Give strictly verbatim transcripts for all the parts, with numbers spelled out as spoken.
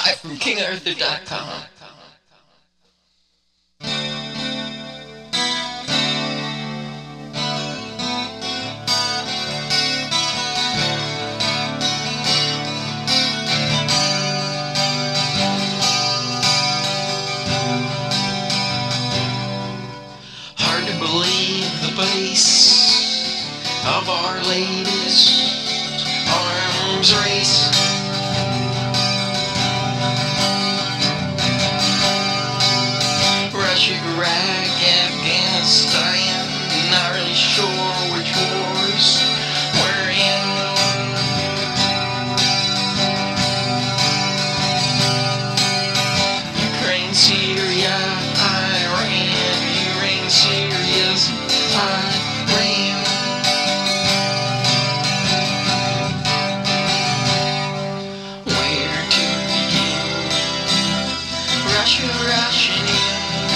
Live from King Arthur dot com. Hard to believe the place of our latest arms race. Russia, Iraq, Afghanistan, not really sure which wars we're in. Ukraine, Syria, Iran, Ukraine, Syria's Iran. Where to begin? Russia, Russian in.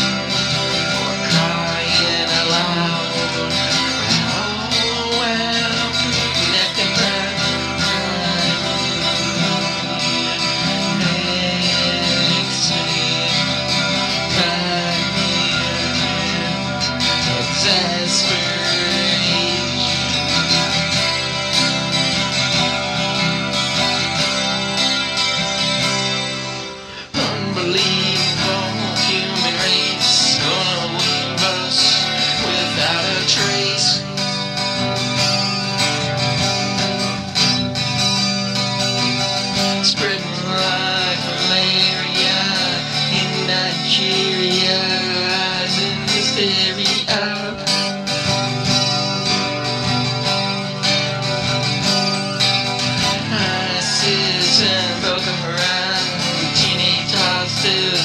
Unbelievable human race, gonna leave us without a trace. Spreading like malaria in Nigeria, rising hysteria. ISIS and Boko Haram, teenage hostage.